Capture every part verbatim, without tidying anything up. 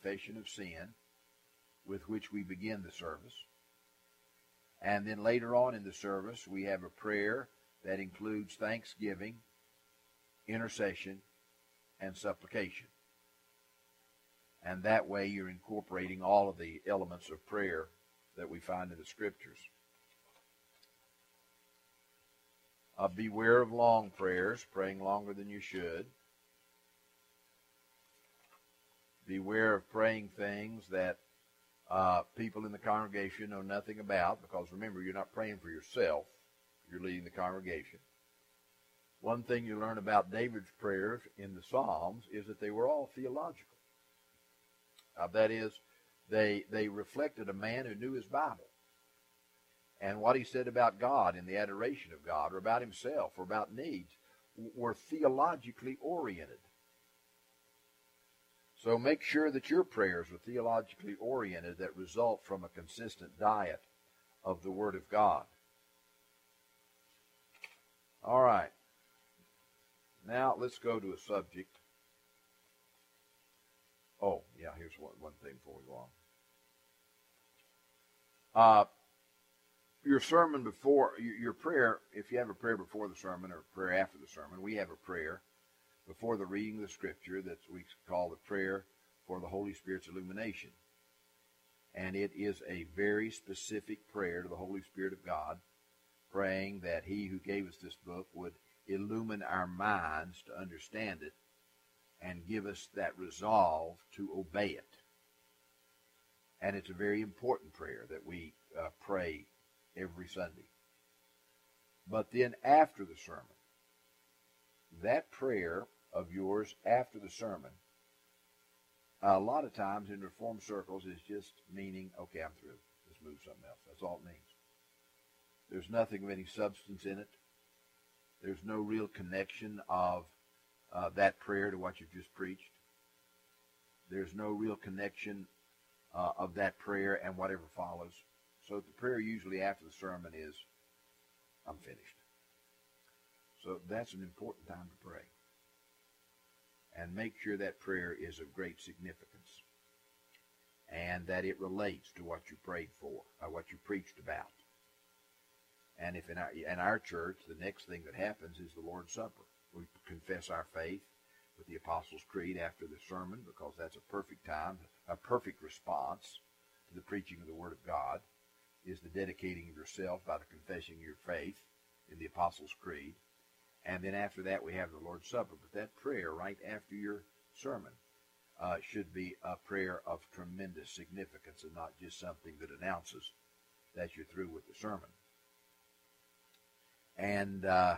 confession of sin with which we begin the service. And then later on in the service, we have a prayer that includes thanksgiving, intercession, and supplication. And that way you're incorporating all of the elements of prayer that we find in the Scriptures. Uh, beware of long prayers, praying longer than you should. Beware of praying things that uh, people in the congregation know nothing about, because remember, you're not praying for yourself. You're leading the congregation. One thing you learn about David's prayers in the Psalms is that they were all theological. Uh, that is, they they reflected a man who knew his Bible. And what he said about God in the adoration of God, or about himself, or about needs, were theologically oriented. So make sure that your prayers are theologically oriented, that result from a consistent diet of the Word of God. All right. Now let's go to a subject. Oh, yeah, here's one, one thing before we go on. Uh, your sermon before, your, your prayer, if you have a prayer before the sermon or a prayer after the sermon, we have a prayer before the reading of the Scripture that we call the prayer for the Holy Spirit's illumination. And it is a very specific prayer to the Holy Spirit of God, praying that He who gave us this book would illumine our minds to understand it and give us that resolve to obey it. And it's a very important prayer that we uh, pray every Sunday. But then after the sermon, that prayer of yours after the sermon, a lot of times in Reformed circles is just meaning, okay, I'm through. Let's move something else. That's all it means. There's nothing of any substance in it. There's no real connection of uh, that prayer to what you've just preached. There's no real connection uh, of that prayer and whatever follows. So the prayer usually after the sermon is, I'm finished. So that's an important time to pray. And make sure that prayer is of great significance and that it relates to what you prayed for, or what you preached about. And if in our, in our church, the next thing that happens is the Lord's Supper. We confess our faith with the Apostles' Creed after the sermon, because that's a perfect time, a perfect response to the preaching of the Word of God, is the dedicating of yourself by the confessing of your faith in the Apostles' Creed. And then after that, we have the Lord's Supper. But that prayer right after your sermon uh, should be a prayer of tremendous significance and not just something that announces that you're through with the sermon. And uh,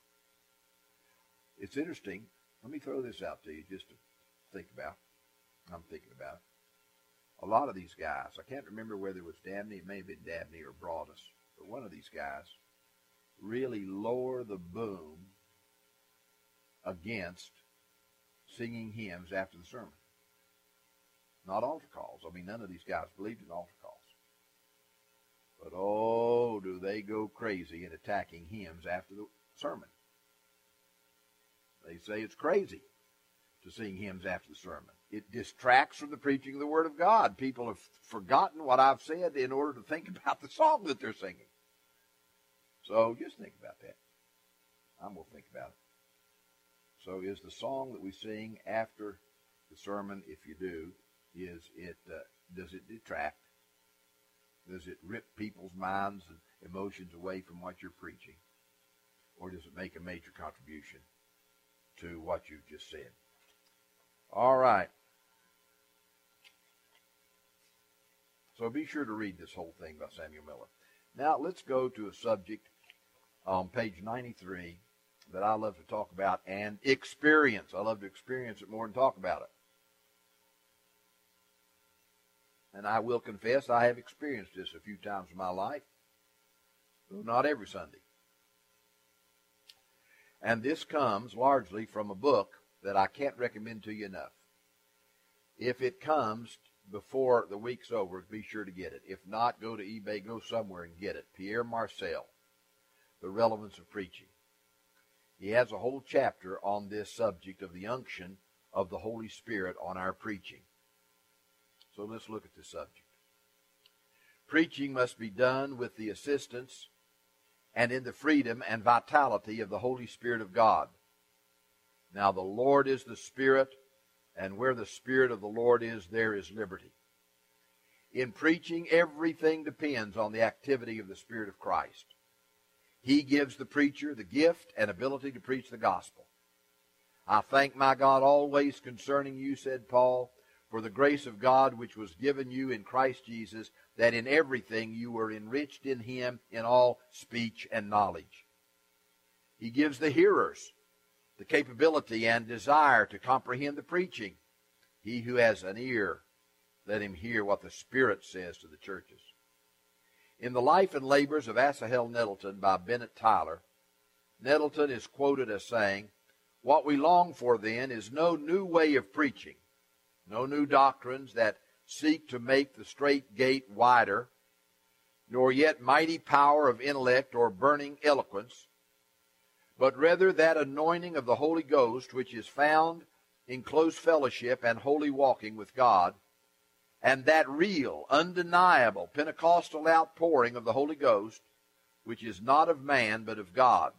it's interesting. Let me throw this out to you just to think about. I'm thinking about. A lot of these guys, I can't remember whether it was Dabney, it may have been Dabney or Broadus, but one of these guys really lower the boom against singing hymns after the sermon. Not altar calls. I mean, none of these guys believed in altar calls. But oh, do they go crazy in attacking hymns after the sermon. They say it's crazy to sing hymns after the sermon. It distracts from the preaching of the Word of God. People have forgotten what I've said in order to think about the song that they're singing. So just think about that. I'm going to think about it. So is the song that we sing after the sermon, if you do, is it uh, does it detract? Does it rip people's minds and emotions away from what you're preaching? Or does it make a major contribution to what you've just said? All right. So be sure to read this whole thing by Samuel Miller. Now let's go to a subject on page ninety-three that I love to talk about and experience. I love to experience it more than talk about it. And I will confess I have experienced this a few times in my life, though not every Sunday. And this comes largely from a book that I can't recommend to you enough. If it comes before the week's over, be sure to get it. If not, go to eBay, go somewhere and get it. Pierre Marcel, The Relevance of Preaching. He has a whole chapter on this subject of the unction of the Holy Spirit on our preaching. So let's look at this subject. Preaching must be done with the assistance and in the freedom and vitality of the Holy Spirit of God. Now the Lord is the Spirit, and where the Spirit of the Lord is, there is liberty. In preaching, everything depends on the activity of the Spirit of Christ. He gives the preacher the gift and ability to preach the gospel. I thank my God always concerning you, said Paul, for the grace of God which was given you in Christ Jesus, that in everything you were enriched in him in all speech and knowledge. He gives the hearers the capability and desire to comprehend the preaching. He who has an ear, let him hear what the Spirit says to the churches. In the Life and Labors of Asahel Nettleton by Bennett Tyler, Nettleton is quoted as saying, "What we long for then is no new way of preaching, no new doctrines that seek to make the straight gate wider, nor yet mighty power of intellect or burning eloquence, but rather that anointing of the Holy Ghost which is found in close fellowship and holy walking with God, and that real, undeniable Pentecostal outpouring of the Holy Ghost, which is not of man but of God.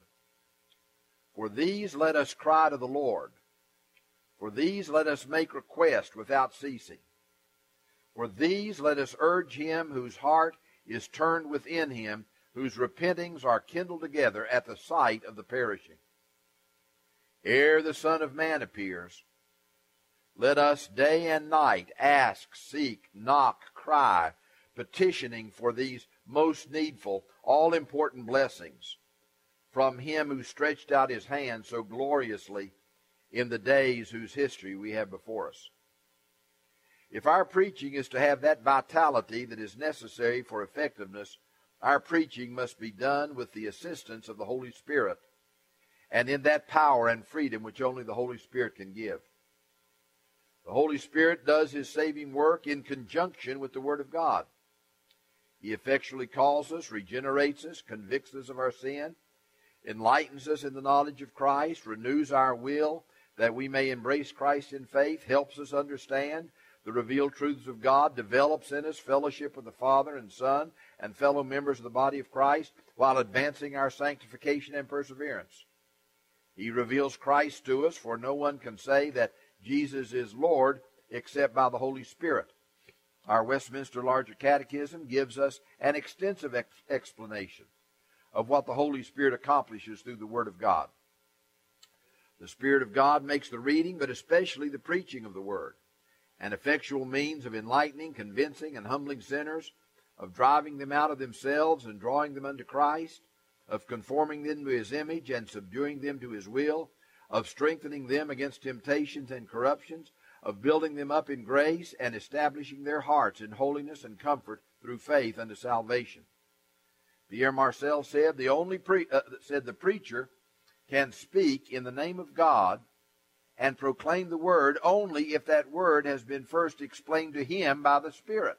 For these let us cry to the Lord. For these let us make request without ceasing. For these let us urge him whose heart is turned within him, whose repentings are kindled together at the sight of the perishing. Ere the Son of Man appears, let us day and night ask, seek, knock, cry, petitioning for these most needful, all-important blessings from him who stretched out his hand so gloriously in the days whose history we have before us. If our preaching is to have that vitality that is necessary for effectiveness, our preaching must be done with the assistance of the Holy Spirit, and in that power and freedom which only the Holy Spirit can give. The Holy Spirit does his saving work in conjunction with the Word of God. He effectually calls us, regenerates us, convicts us of our sin, enlightens us in the knowledge of Christ, renews our will that we may embrace Christ in faith, helps us understand the revealed truths of God, develops in us fellowship with the Father and Son and fellow members of the body of Christ, while advancing our sanctification and perseverance. He reveals Christ to us, for no one can say that Jesus is Lord except by the Holy Spirit. Our Westminster Larger Catechism gives us an extensive ex- explanation of what the Holy Spirit accomplishes through the Word of God. The Spirit of God makes the reading, but especially the preaching of the Word, an effectual means of enlightening, convincing, and humbling sinners, of driving them out of themselves and drawing them unto Christ, of conforming them to his image and subduing them to his will, of strengthening them against temptations and corruptions, of building them up in grace and establishing their hearts in holiness and comfort through faith unto salvation. Pierre Marcel said, the only pre- uh, said the preacher can speak in the name of God and proclaim the word only if that word has been first explained to him by the Spirit.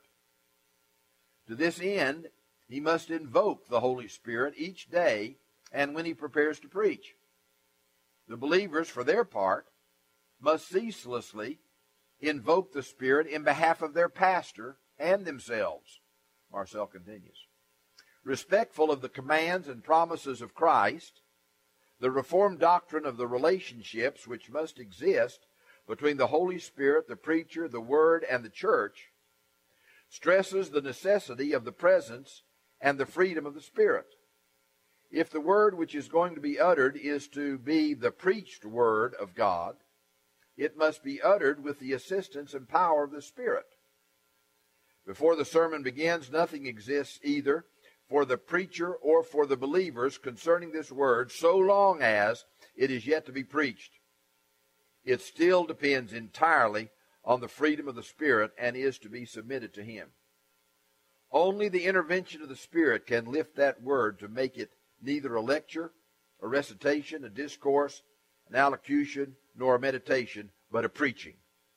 To this end, he must invoke the Holy Spirit each day and when he prepares to preach. The believers, for their part, must ceaselessly invoke the Spirit in behalf of their pastor and themselves. Marcel continues. Respectful of the commands and promises of Christ, the Reformed doctrine of the relationships which must exist between the Holy Spirit, the preacher, the Word, and the church stresses the necessity of the presence and the freedom of the Spirit. If the word which is going to be uttered is to be the preached word of God, it must be uttered with the assistance and power of the Spirit. Before the sermon begins, nothing exists either for the preacher or for the believers concerning this word, so long as it is yet to be preached. It still depends entirely on the freedom of the Spirit and is to be submitted to him. Only the intervention of the Spirit can lift that word to make it neither a lecture, a recitation, a discourse, an allocution, nor a meditation, but a preaching.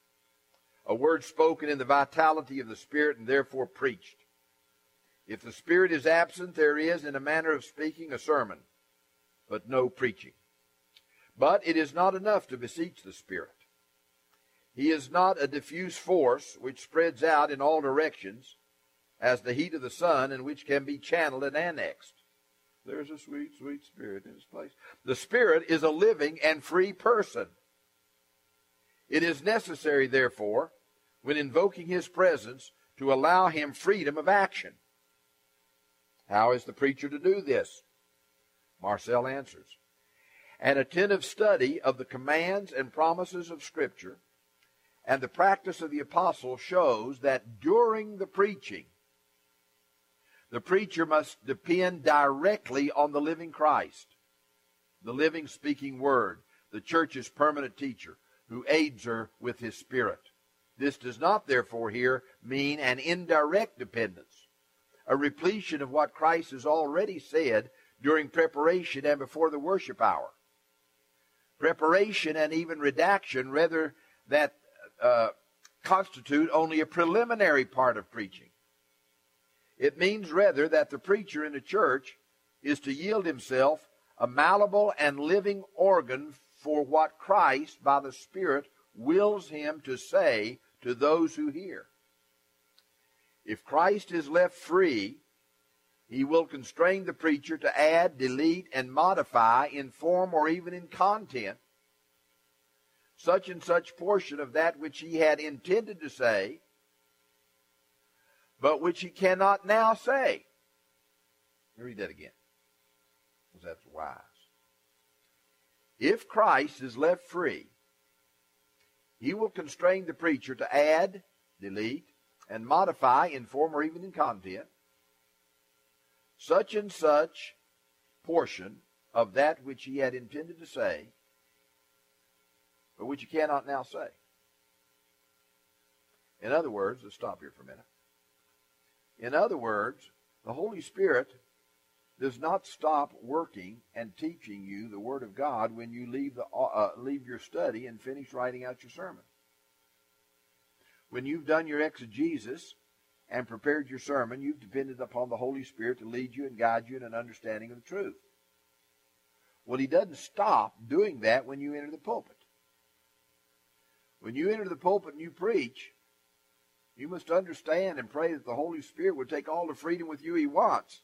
A word spoken in the vitality of the Spirit and therefore preached. If the Spirit is absent, there is, in a manner of speaking, a sermon, but no preaching. But it is not enough to beseech the Spirit. He is not a diffuse force which spreads out in all directions as the heat of the sun, and which can be channeled and annexed. There's a sweet, sweet Spirit in His place. The Spirit is a living and free person. It is necessary, therefore, when invoking His presence, to allow Him freedom of action. How is the preacher to do this? Marcel answers, an attentive study of the commands and promises of Scripture and the practice of the apostle shows that during the preaching, the preacher must depend directly on the living Christ, the living speaking Word, the church's permanent teacher, who aids her with His Spirit. This does not, therefore, here mean an indirect dependence, a repletion of what Christ has already said during preparation and before the worship hour. Preparation and even redaction, rather, that uh, constitute only a preliminary part of preaching. It means, rather, that the preacher in the church is to yield himself a malleable and living organ for what Christ, by the Spirit, wills him to say to those who hear. If Christ is left free, He will constrain the preacher to add, delete, and modify in form or even in content such and such portion of that which he had intended to say, but which he cannot now say. Let me read that again, because that's wise. If Christ is left free, He will constrain the preacher to add, delete, and modify in form or even in content such and such portion of that which he had intended to say, but which he cannot now say. In other words, let's stop here for a minute. In other words, the Holy Spirit does not stop working and teaching you the Word of God when you leave the uh, leave your study and finish writing out your sermon. When you've done your exegesis and prepared your sermon, you've depended upon the Holy Spirit to lead you and guide you in an understanding of the truth. Well, He doesn't stop doing that when you enter the pulpit. When you enter the pulpit and you preach, you must understand and pray that the Holy Spirit would take all the freedom with you He wants.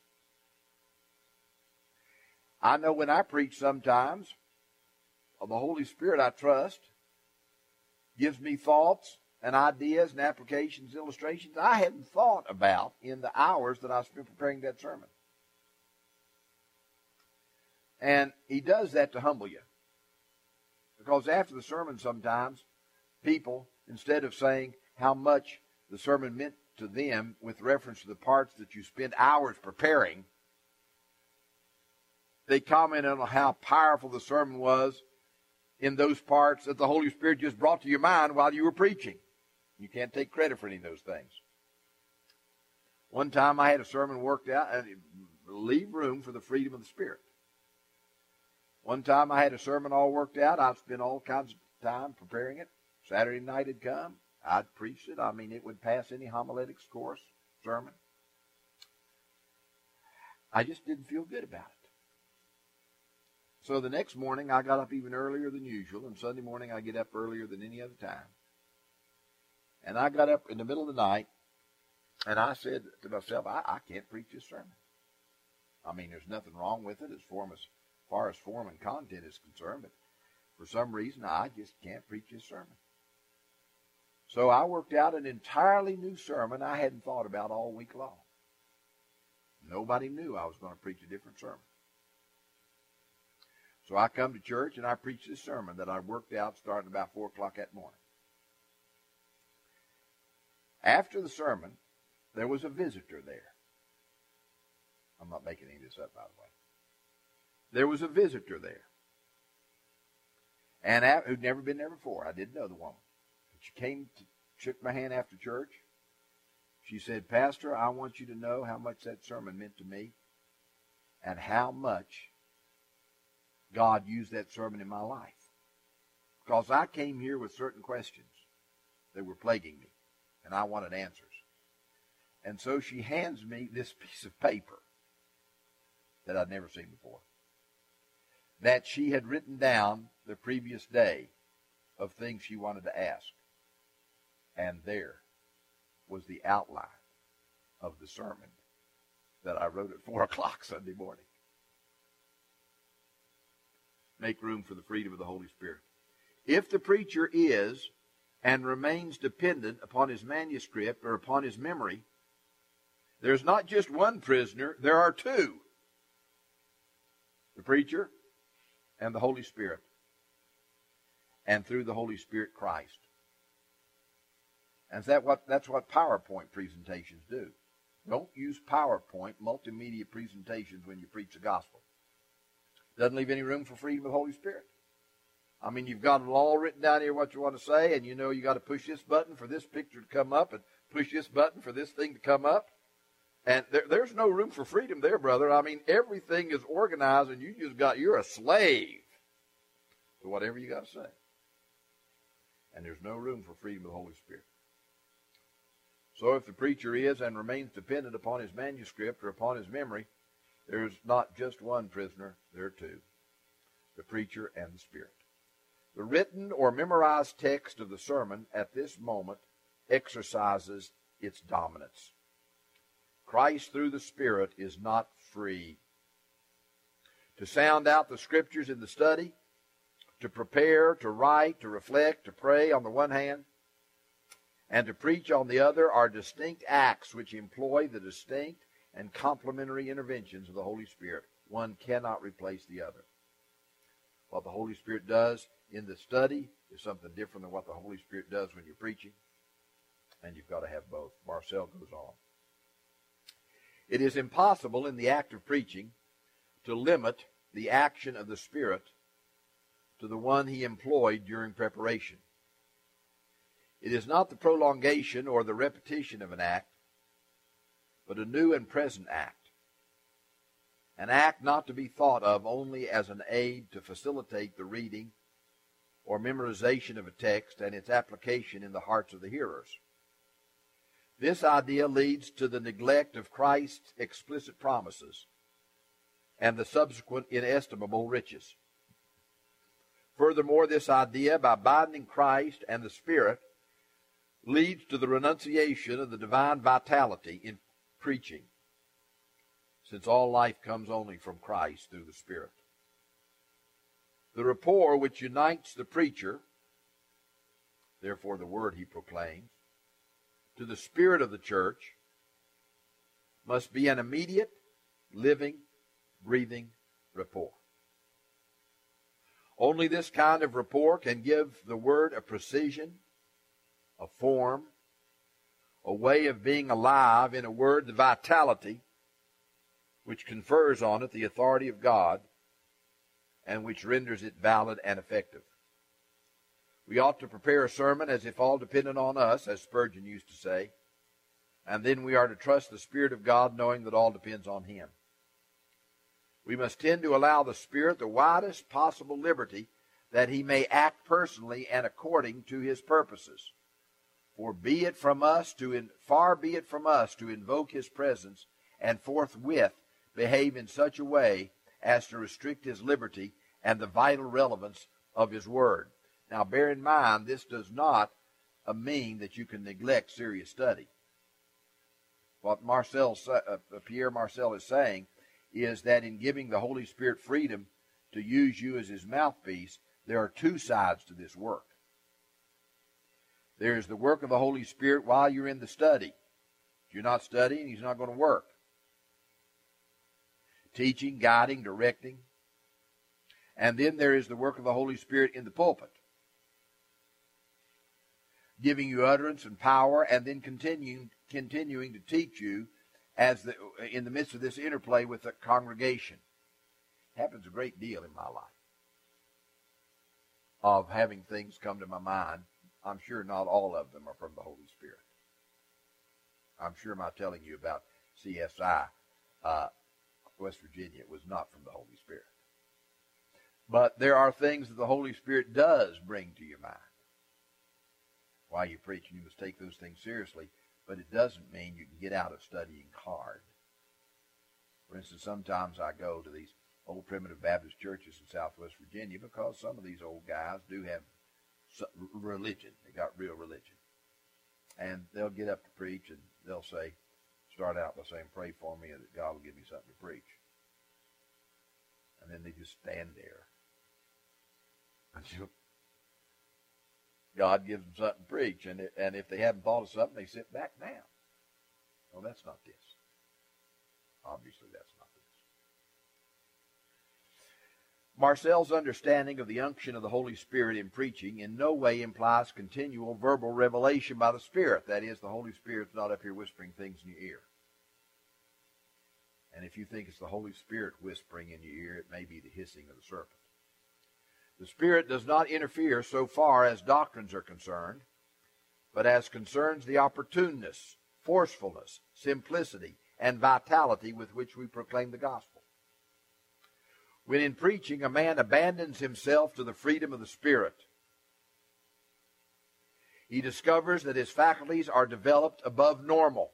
I know when I preach sometimes, the Holy Spirit, I trust, gives me thoughts and ideas and applications, illustrations I hadn't thought about in the hours that I spent preparing that sermon. And He does that to humble you. Because after the sermon sometimes, people, instead of saying how much the sermon meant to them with reference to the parts that you spent hours preparing, they commented on how powerful the sermon was in those parts that the Holy Spirit just brought to your mind while you were preaching. You can't take credit for any of those things. One time I had a sermon worked out, and leave room for the freedom of the Spirit. One time I had a sermon all worked out. I'd spent all kinds of time preparing it. Saturday night had come. I'd preached it. I mean, it would pass any homiletics course sermon. I just didn't feel good about it. So the next morning, I got up even earlier than usual, and Sunday morning I get up earlier than any other time. And I got up in the middle of the night, and I said to myself, I, I can't preach this sermon. I mean, there's nothing wrong with it as, form as far as form and content is concerned, but for some reason, I just can't preach this sermon. So I worked out an entirely new sermon I hadn't thought about all week long. Nobody knew I was going to preach a different sermon. So I come to church and I preach this sermon that I worked out starting about four o'clock that morning. After the sermon, there was a visitor there. I'm not making any of this up, by the way. There was a visitor there. And who'd never been there before. I didn't know the woman. She came, to, shook my hand after church. She said, Pastor, I want you to know how much that sermon meant to me and how much God used that sermon in my life. Because I came here with certain questions that were plaguing me, and I wanted answers. And so she hands me this piece of paper that I'd never seen before, that she had written down the previous day of things she wanted to ask. And there was the outline of the sermon that I wrote at four o'clock Sunday morning. Make room for the freedom of the Holy Spirit. If the preacher is and remains dependent upon his manuscript or upon his memory, there's not just one prisoner, there are two. The preacher and the Holy Spirit. And through the Holy Spirit, Christ. And that what, that's what PowerPoint presentations do. Don't use PowerPoint multimedia presentations when you preach the gospel. Doesn't leave any room for freedom of the Holy Spirit. I mean, you've got it all written down here what you want to say, and you know you got to push this button for this picture to come up and push this button for this thing to come up. And there, there's no room for freedom there, brother. I mean, everything is organized, and you just got, you're a slave to whatever you got to say. And there's no room for freedom of the Holy Spirit. So if the preacher is and remains dependent upon his manuscript or upon his memory, there's not just one prisoner, there are two, the preacher and the Spirit. The written or memorized text of the sermon at this moment exercises its dominance. Christ through the Spirit is not free. To sound out the Scriptures in the study, to prepare, to write, to reflect, to pray on the one hand, and to preach on the other are distinct acts which employ the distinct and complementary interventions of the Holy Spirit. One cannot replace the other. What the Holy Spirit does in the study is something different than what the Holy Spirit does when you're preaching, and you've got to have both. Marcel goes on. It is impossible in the act of preaching to limit the action of the Spirit to the one he employed during preparation. It is not the prolongation or the repetition of an act, but a new and present act. An act not to be thought of only as an aid to facilitate the reading or memorization of a text and its application in the hearts of the hearers. This idea leads to the neglect of Christ's explicit promises and the subsequent inestimable riches. Furthermore, this idea, by binding Christ and the Spirit, leads to the renunciation of the divine vitality in preaching, since all life comes only from Christ through the Spirit. The rapport which unites the preacher, therefore the word he proclaims, to the Spirit of the church must be an immediate, living, breathing rapport. Only this kind of rapport can give the word a precision, a form, a way of being alive, in a word, the vitality which confers on it the authority of God and which renders it valid and effective. We ought to prepare a sermon as if all depended on us, as Spurgeon used to say, and then we are to trust the Spirit of God, knowing that all depends on Him. We must tend to allow the Spirit the widest possible liberty that He may act personally and according to His purposes. For be it from us to in, far be it from us to invoke His presence and forthwith behave in such a way as to restrict His liberty and the vital relevance of His word. Now, bear in mind, this does not uh, mean that you can neglect serious study. What Marcel, uh, Pierre Marcel is saying is that in giving the Holy Spirit freedom to use you as His mouthpiece, there are two sides to this work. There is the work of the Holy Spirit while you're in the study. If you're not studying, He's not going to work. Teaching, guiding, directing. And then there is the work of the Holy Spirit in the pulpit, giving you utterance and power, and then continuing continuing to teach you as the, in the midst of this interplay with the congregation. It happens a great deal in my life of having things come to my mind. I'm sure not all of them are from the Holy Spirit. I'm sure my telling you about C S I, uh, West Virginia, was not from the Holy Spirit. But there are things that the Holy Spirit does bring to your mind. While you're preaching, you must take those things seriously, but it doesn't mean you can get out of studying hard. For instance, sometimes I go to these old primitive Baptist churches in Southwest Virginia because some of these old guys do have religion. They got real religion. And they'll get up to preach, and they'll say, start out by saying, pray for me, and that God will give me something to preach. And then they just stand there. Until God gives them something to preach. And, it, and if they haven't thought of something, they sit back down. Well, that's not this. Obviously, that's not this. Marcel's understanding of the unction of the Holy Spirit in preaching in no way implies continual verbal revelation by the Spirit. That is, the Holy Spirit's not up here whispering things in your ear. And if you think it's the Holy Spirit whispering in your ear, it may be the hissing of the serpent. The Spirit does not interfere so far as doctrines are concerned, but as concerns the opportuneness, forcefulness, simplicity, and vitality with which we proclaim the gospel. When in preaching, a man abandons himself to the freedom of the Spirit, he discovers that his faculties are developed above normal.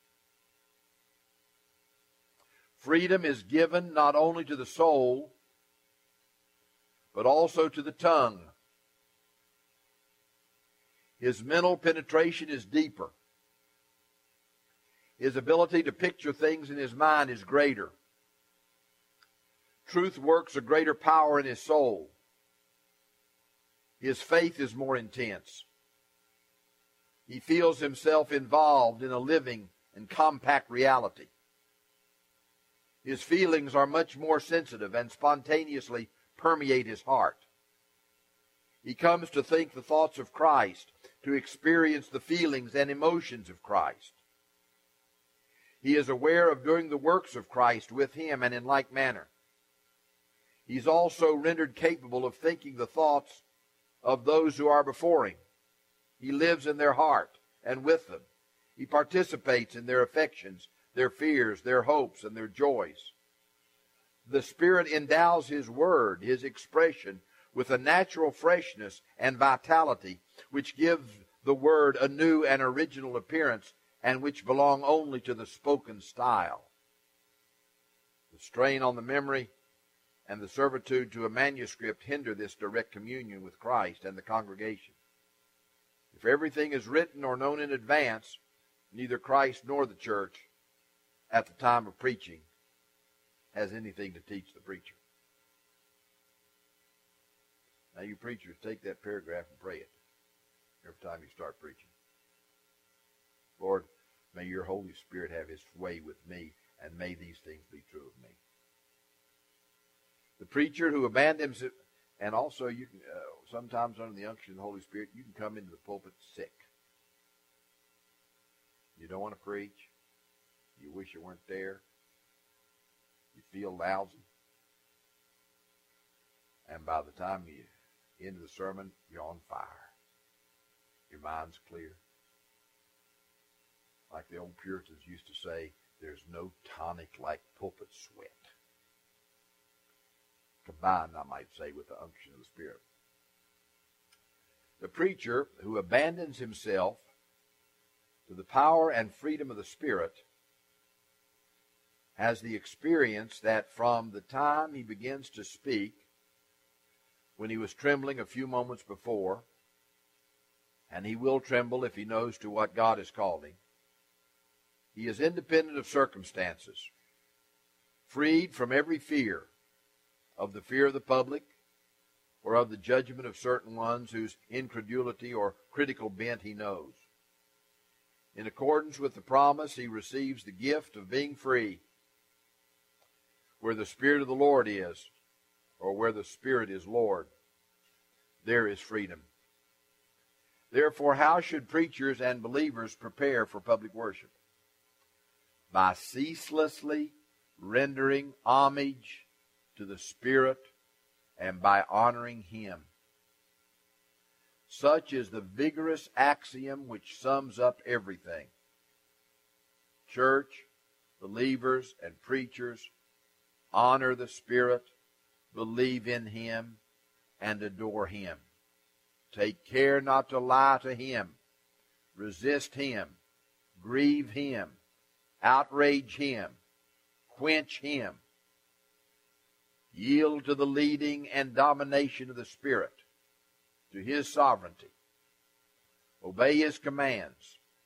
Freedom is given not only to the soul, but also to the tongue. His mental penetration is deeper. His ability to picture things in his mind is greater. Truth works a greater power in his soul. His faith is more intense. He feels himself involved in a living and compact reality. His feelings are much more sensitive and spontaneously permeate his heart. He comes to think the thoughts of Christ, to experience the feelings and emotions of Christ. He is aware of doing the works of Christ with him and in like manner. He is also rendered capable of thinking the thoughts of those who are before him. He lives in their heart and with them. He participates in their affections, their fears, their hopes, and their joys. The Spirit endows his word, his expression, with a natural freshness and vitality which gives the word a new and original appearance and which belong only to the spoken style. The strain on the memory and the servitude to a manuscript hinder this direct communion with Christ and the congregation. If everything is written or known in advance, neither Christ nor the church at the time of preaching has anything to teach the preacher. Now you preachers, take that paragraph and pray it every time you start preaching. Lord, may your Holy Spirit have his way with me, and may these things be true of me. The preacher who abandons it, and also you can, uh, sometimes under the unction of the Holy Spirit, you can come into the pulpit sick. You don't want to preach. You wish you weren't there. You feel lousy. And by the time you end the sermon, you're on fire. Your mind's clear. Like the old Puritans used to say, there's no tonic like pulpit sweat. Combined, I might say, with the unction of the Spirit. The preacher who abandons himself to the power and freedom of the Spirit has the experience that from the time he begins to speak, when he was trembling a few moments before, and he will tremble if he knows to what God has called him, he is independent of circumstances, freed from every fear, of the fear of the public, or of the judgment of certain ones whose incredulity or critical bent he knows. In accordance with the promise, he receives the gift of being free. Where the Spirit of the Lord is, or where the Spirit is Lord, there is freedom. Therefore, how should preachers and believers prepare for public worship? By ceaselessly rendering homage to the Spirit and by honoring him. Such is the vigorous axiom which sums up everything. Church, believers, and preachers honor the Spirit, believe in him, and adore him. Take care not to lie to him, resist him, grieve him, outrage him, quench him. Yield to the leading and domination of the Spirit, to his sovereignty. Obey his commands,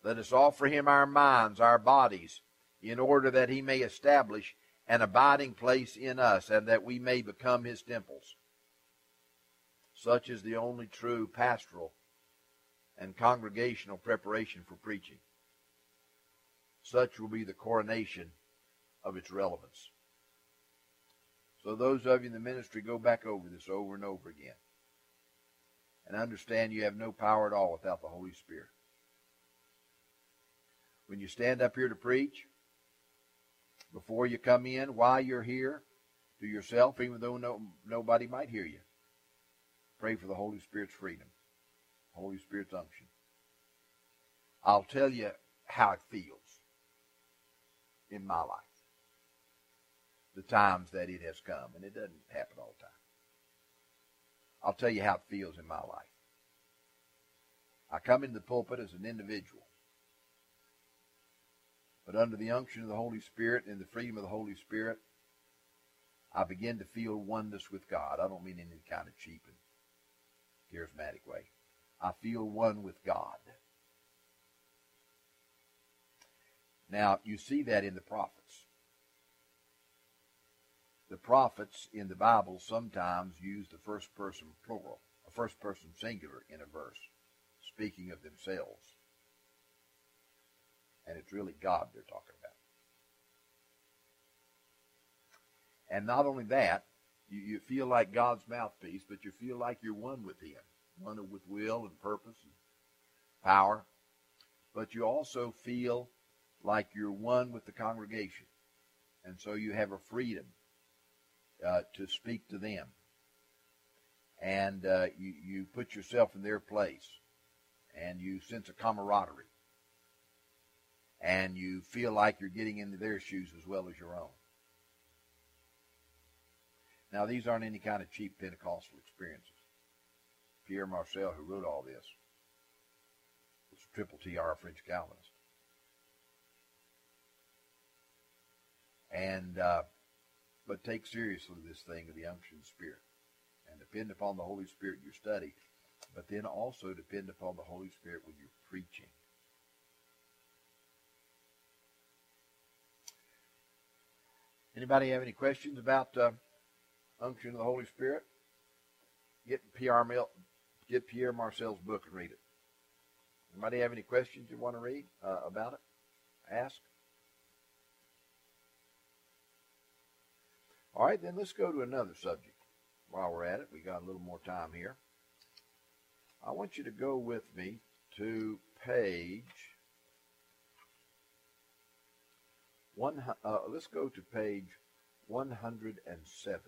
Let us offer him our minds, our bodies, in order that he may establish an abiding place in us, and that we may become his temples. Such is the only true pastoral and congregational preparation for preaching. Such will be the coronation of its relevance. So those of you in the ministry, go back over this over and over again. And understand you have no power at all without the Holy Spirit. When you stand up here to preach, before you come in, while you're here, to yourself, even though no, nobody might hear you, pray for the Holy Spirit's freedom, Holy Spirit's unction. I'll tell you how it feels in my life, the times that it has come, and it doesn't happen all the time. I'll tell you how it feels in my life. I come into the pulpit as an individual, but under the unction of the Holy Spirit and the freedom of the Holy Spirit, I begin to feel oneness with God. I don't mean in any kind of cheap and charismatic way. I feel one with God. Now, you see that in the prophets. The prophets in the Bible sometimes use the first person plural, a first person singular in a verse, speaking of themselves. And it's really God they're talking about. And not only that, you, you feel like God's mouthpiece, but you feel like you're one with him, one with will and purpose and power. But you also feel like you're one with the congregation. And so you have a freedom uh, to speak to them. And uh, you, you put yourself in their place. And you sense a camaraderie. And you feel like you're getting into their shoes as well as your own. Now, these aren't any kind of cheap Pentecostal experiences. Pierre Marcel, who wrote all this, was a triple T R French Calvinist. And, uh, but take seriously this thing of the unction of the Spirit. And depend upon the Holy Spirit in your study. But then also depend upon the Holy Spirit when you're preaching. Anybody have any questions about uh, unction of the Holy Spirit? Get Pierre, Mil- get Pierre Marcel's book and read it. Anybody have any questions you want to read uh, about it? Ask. All right, then let's go to another subject. While we're at it, we got a little more time here. I want you to go with me to page one. Uh, let's go to page one hundred seven.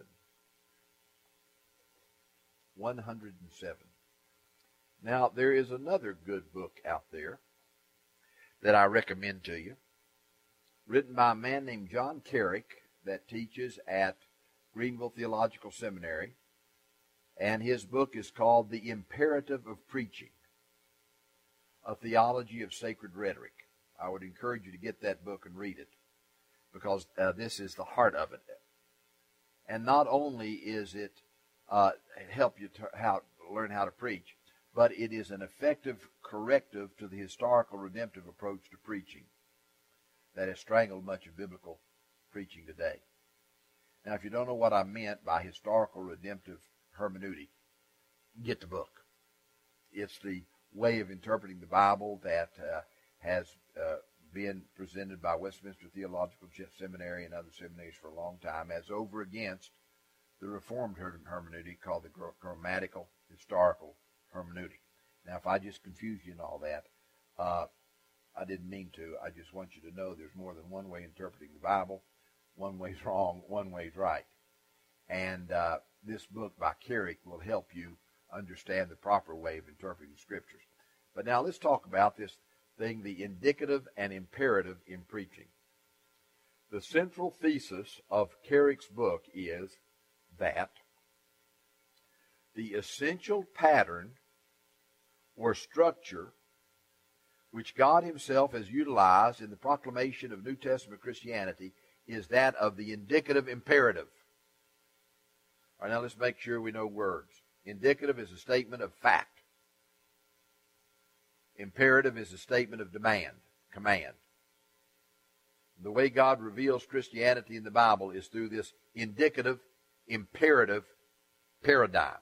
one hundred seven. Now, there is another good book out there that I recommend to you, written by a man named John Carrick that teaches at Greenville Theological Seminary, and his book is called The Imperative of Preaching, A Theology of Sacred Rhetoric. I would encourage you to get that book and read it, because uh, this is the heart of it. And not only is it uh, help you to how, learn how to preach, but it is an effective corrective to the historical redemptive approach to preaching that has strangled much of biblical preaching today. Now, if you don't know what I meant by historical redemptive hermeneutic, get the book. It's the way of interpreting the Bible that uh, has uh, been presented by Westminster Theological Seminary and other seminaries for a long time, as over against the Reformed hermeneutic called the grammatical historical hermeneutic. Now, if I just confuse you in all that, uh, I didn't mean to. I just want you to know there's more than one way interpreting the Bible. One way's wrong, one way's right. And uh, this book by Carrick will help you understand the proper way of interpreting the Scriptures. But now let's talk about this thing, the indicative and imperative in preaching. The central thesis of Carrick's book is that the essential pattern or structure which God himself has utilized in the proclamation of New Testament Christianity is that of the indicative imperative. All right, now let's make sure we know words. Indicative is a statement of fact. Imperative is a statement of demand, command. The way God reveals Christianity in the Bible is through this indicative, imperative paradigm.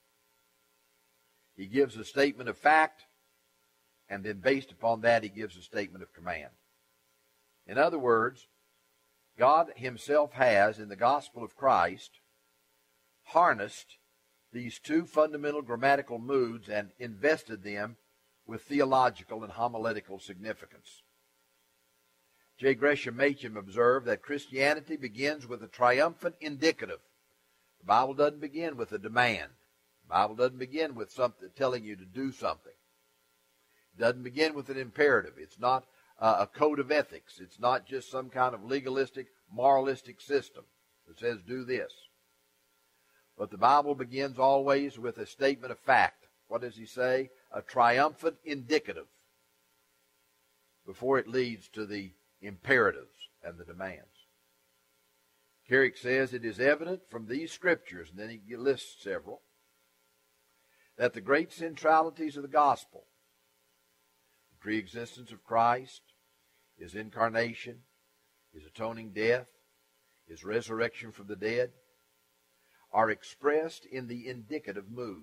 He gives a statement of fact, and then based upon that, he gives a statement of command. In other words, God himself has, in the gospel of Christ, harnessed these two fundamental grammatical moods and invested them with theological and homiletical significance. J. Gresham Machen observed that Christianity begins with a triumphant indicative. The Bible doesn't begin with a demand. The Bible doesn't begin with something telling you to do something. It doesn't begin with an imperative. It's not uh, a code of ethics. It's not just some kind of legalistic, moralistic system that says do this. But the Bible begins always with a statement of fact. What does he say? A triumphant indicative before it leads to the imperatives and the demands. Carrick says it is evident from these scriptures, and then he lists several, that the great centralities of the gospel, the preexistence of Christ, his incarnation, his atoning death, his resurrection from the dead, are expressed in the indicative mood.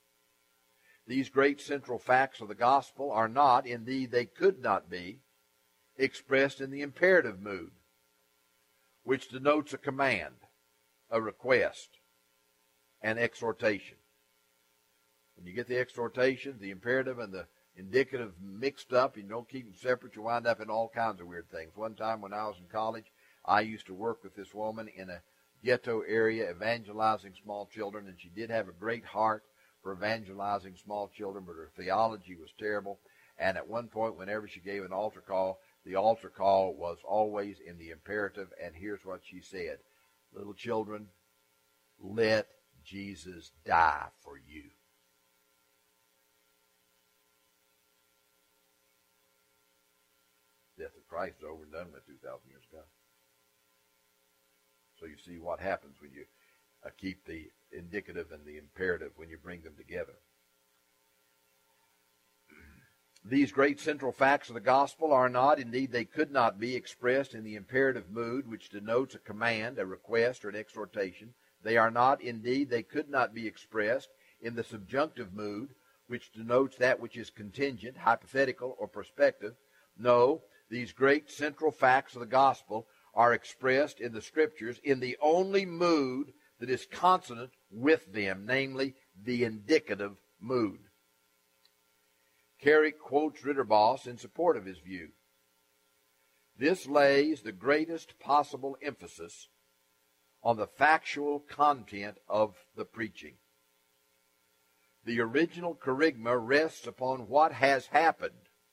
These great central facts of the gospel are not, indeed they could not be, expressed in the imperative mood, which denotes a command, a request, an exhortation. When you get the exhortation, the imperative, and the indicative mixed up, and you don't keep them separate, you wind up in all kinds of weird things. One time when I was in college, I used to work with this woman in a ghetto area evangelizing small children, and she did have a great heart for evangelizing small children, but her theology was terrible. And at one point, whenever she gave an altar call, the altar call was always in the imperative, and here's what she said: little children, let Jesus die for you. Death of Christ is over and done with two thousand years ago. So you see what happens when you uh, keep the indicative and the imperative, when you bring them together. These great central facts of the gospel are not, indeed they could not be, expressed in the imperative mood, which denotes a command, a request, or an exhortation. They are not, indeed they could not be, expressed in the subjunctive mood, which denotes that which is contingent, hypothetical, or prospective. No, these great central facts of the gospel are expressed in the Scriptures in the only mood that is consonant with them, namely the indicative mood. Carrick quotes Ritterboss in support of his view. This lays the greatest possible emphasis on the factual content of the preaching. The original kerygma rests upon what has happened,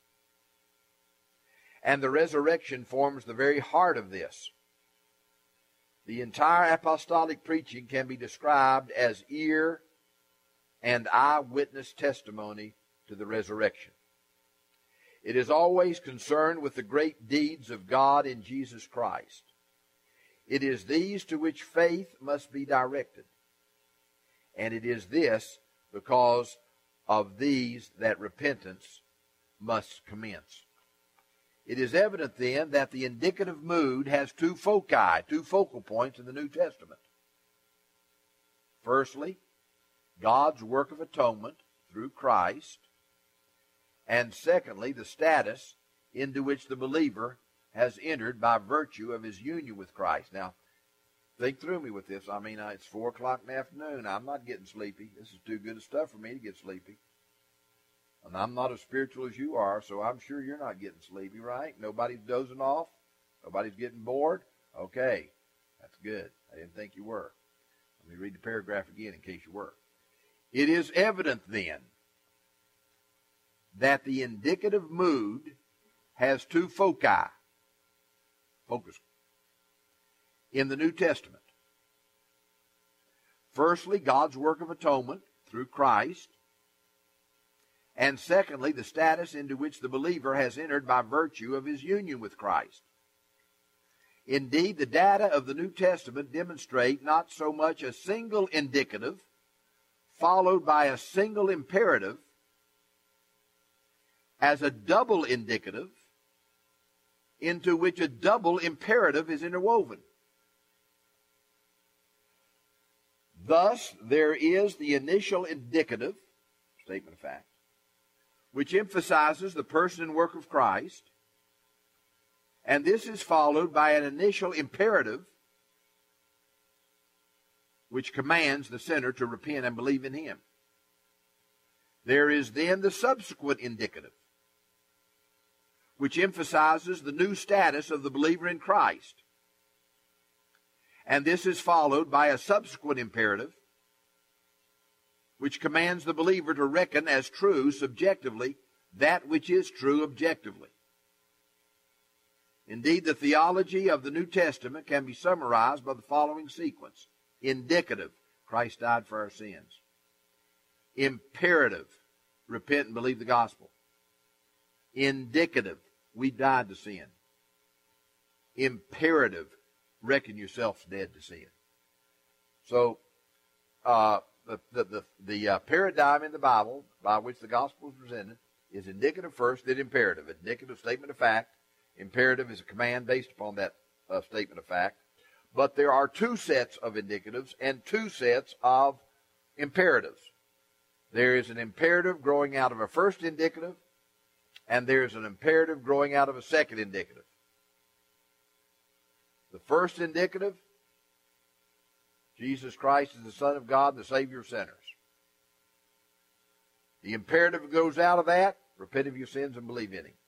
and the resurrection forms the very heart of this. The entire apostolic preaching can be described as ear and eyewitness testimony to the resurrection. It is always concerned with the great deeds of God in Jesus Christ. It is these to which faith must be directed. And it is this because of these that repentance must commence. It is evident then that the indicative mood has two foci, two focal points in the New Testament. Firstly, God's work of atonement through Christ. And secondly, the status into which the believer has entered by virtue of his union with Christ. Now, think through me with this. I mean, it's four o'clock in the afternoon. I'm not getting sleepy. This is too good of stuff for me to get sleepy. And I'm not as spiritual as you are, so I'm sure you're not getting sleepy, right? Nobody's dozing off. Nobody's getting bored. Okay, that's good. I didn't think you were. Let me read the paragraph again in case you were. It is evident then that the indicative mood has two foci, focus, in the New Testament. Firstly, God's work of atonement through Christ. And secondly, the status into which the believer has entered by virtue of his union with Christ. Indeed, the data of the New Testament demonstrate not so much a single indicative followed by a single imperative has a double indicative into which a double imperative is interwoven. Thus, there is the initial indicative, statement of fact, which emphasizes the person and work of Christ, and this is followed by an initial imperative which commands the sinner to repent and believe in him. There is then the subsequent indicative, which emphasizes the new status of the believer in Christ. And this is followed by a subsequent imperative, which commands the believer to reckon as true subjectively that which is true objectively. Indeed, the theology of the New Testament can be summarized by the following sequence. Indicative, Christ died for our sins. Imperative, repent and believe the gospel. Indicative, we died to sin. Imperative, reckon yourselves dead to sin. So, uh, the the the, the uh, paradigm in the Bible by which the gospel is presented is indicative first, then imperative. Indicative, statement of fact. Imperative is a command based upon that uh, statement of fact. But there are two sets of indicatives and two sets of imperatives. There is an imperative growing out of a first indicative, and there is an imperative growing out of a second indicative. The first indicative, Jesus Christ is the Son of God, the Savior of sinners. The imperative goes out of that, repent of your sins and believe in him.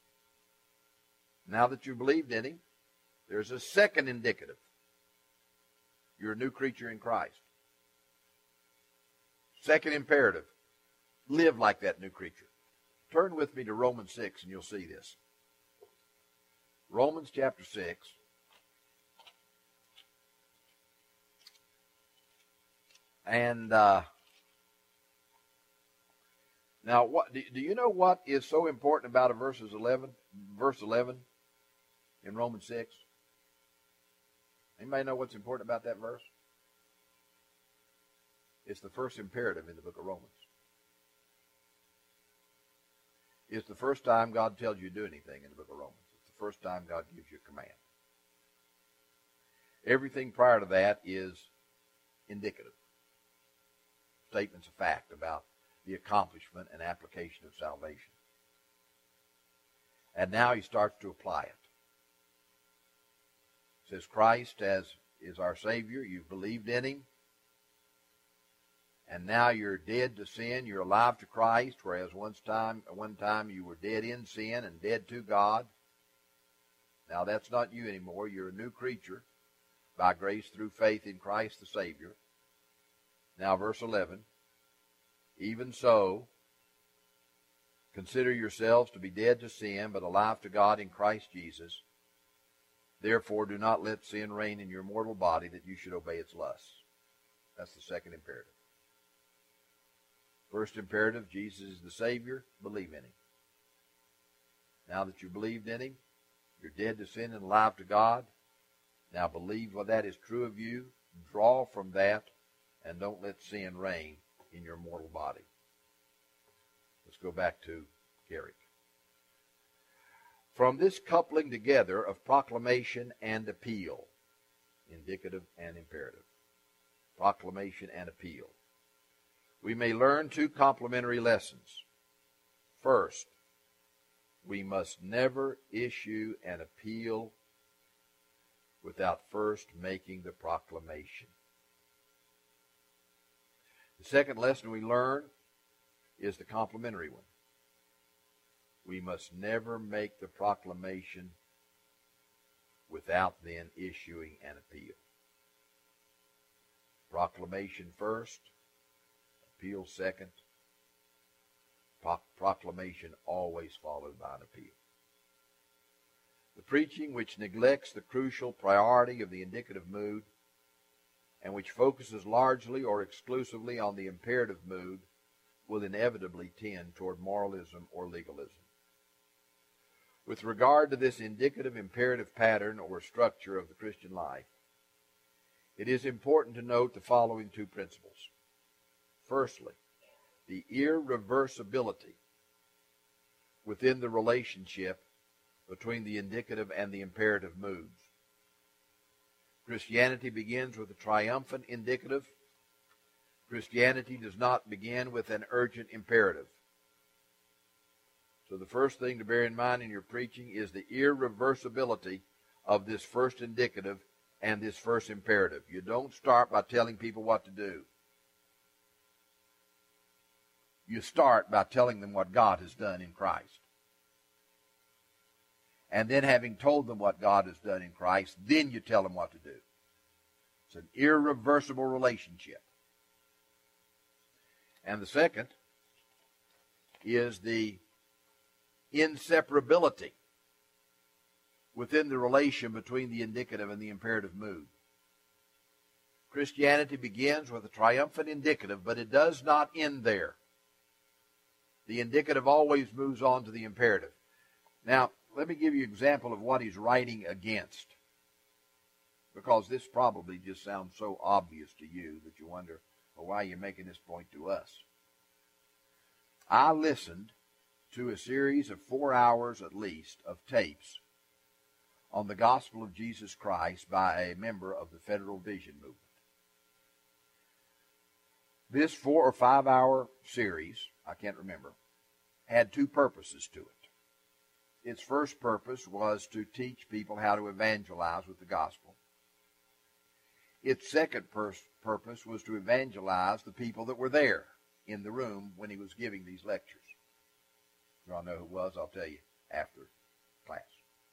Now that you've believed in him, there's a second indicative. You're a new creature in Christ. Second imperative, live like that new creature. Turn with me to Romans six and you'll see this. Romans chapter six. And uh, now, what do, do you know what is so important about a verses eleven, verse eleven in Romans six? Anybody know what's important about that verse? It's the first imperative in the book of Romans. It's the first time God tells you to do anything in the book of Romans. It's the first time God gives you a command. Everything prior to that is indicative. Statements of fact about the accomplishment and application of salvation. And now he starts to apply it. It says Christ as is our Savior. You've believed in him. And now you're dead to sin. You're alive to Christ, whereas once time, one time you were dead in sin and dead to God. Now that's not you anymore. You're a new creature by grace through faith in Christ the Savior. Now verse eleven. Even so, consider yourselves to be dead to sin, but alive to God in Christ Jesus. Therefore, do not let sin reign in your mortal body, that you should obey its lusts. That's the second imperative. First imperative, Jesus is the Savior. Believe in him. Now that you believed in him, you're dead to sin and alive to God. Now believe what that is true of you. Draw from that, and don't let sin reign in your mortal body. Let's go back to Garrick. From this coupling together of proclamation and appeal, indicative and imperative, proclamation and appeal, we may learn two complementary lessons. First, we must never issue an appeal without first making the proclamation. The second lesson we learn is the complementary one. We must never make the proclamation without then issuing an appeal. Proclamation first, appeal second. Pro- proclamation always followed by an appeal. The preaching which neglects the crucial priority of the indicative mood and which focuses largely or exclusively on the imperative mood will inevitably tend toward moralism or legalism. With regard to this indicative imperative pattern or structure of the Christian life, it is important to note the following two principles. Firstly, the irreversibility within the relationship between the indicative and the imperative moods. Christianity begins with a triumphant indicative. Christianity does not begin with an urgent imperative. So the first thing to bear in mind in your preaching is the irreversibility of this first indicative and this first imperative. You don't start by telling people what to do. You start by telling them what God has done in Christ. And then having told them what God has done in Christ, then you tell them what to do. It's an irreversible relationship. And the second is the inseparability within the relation between the indicative and the imperative mood. Christianity begins with a triumphant indicative, but it does not end there. The indicative always moves on to the imperative. Now, let me give you an example of what he's writing against, because this probably just sounds so obvious to you that you wonder, well, why are you making this point to us? I listened to a series of four hours at least of tapes on the gospel of Jesus Christ by a member of the Federal Vision Movement. This four or five hour series, I can't remember, had two purposes to it. Its first purpose was to teach people how to evangelize with the gospel. Its second pur- purpose was to evangelize the people that were there in the room when he was giving these lectures. If you want to know who it was, I'll tell you after class.